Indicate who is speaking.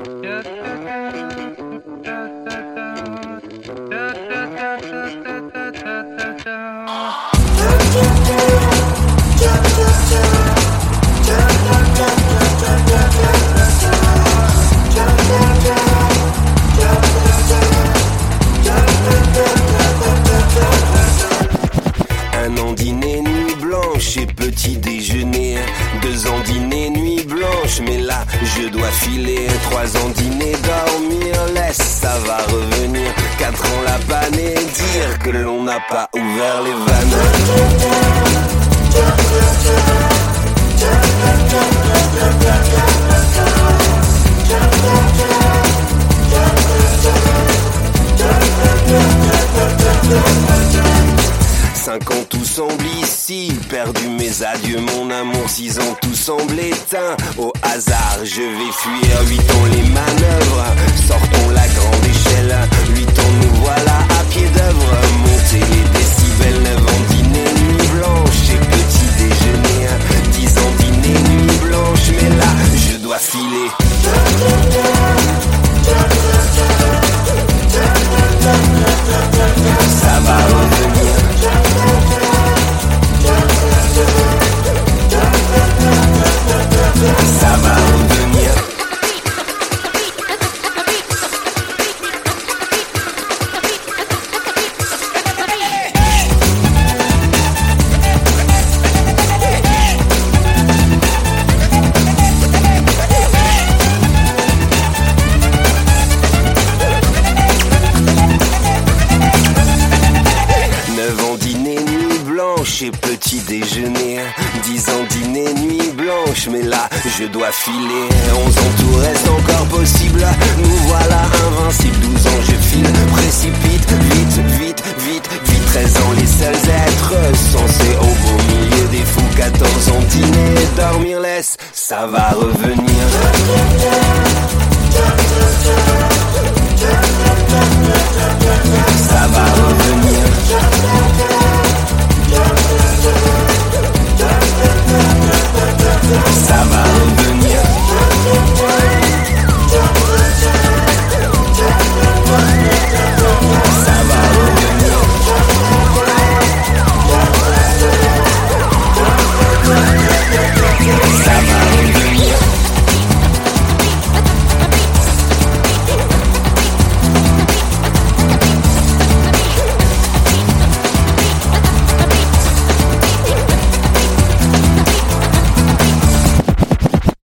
Speaker 1: Un an dîner, nuit blanche et petit déjeuner. 2 ans dîner, nuit blanche, mais là je dois filer. 3 ans dîner, dormir, laisse, ça va revenir. 4 ans la panne et dire que l'on n'a pas ouvert les vannes. Cinq ans tout semble ici, perdu mes adieux mon amour. 6 ans tout semble éteint, au hasard je vais fuir. 8 ans les manœuvres, sortons la grande échelle. 8 ans nous voilà à pied d'œuvre, monter les décibels. 9 ans dîner, nuit blanche et petit déjeuner. 10 ans dîner, nuit blanche, mais là je dois filer. Ça va revenir. Ça va revenir. Et petit déjeuner, 10 ans dîner, nuit blanche, mais là je dois filer. 11 ans tout reste encore possible, nous voilà invincibles. 12 ans je file, précipite, vite, vite, vite, vite. 13 ans les seuls êtres censés au beau milieu des fous. 14 ans dîner, dormir laisse, ça va revenir.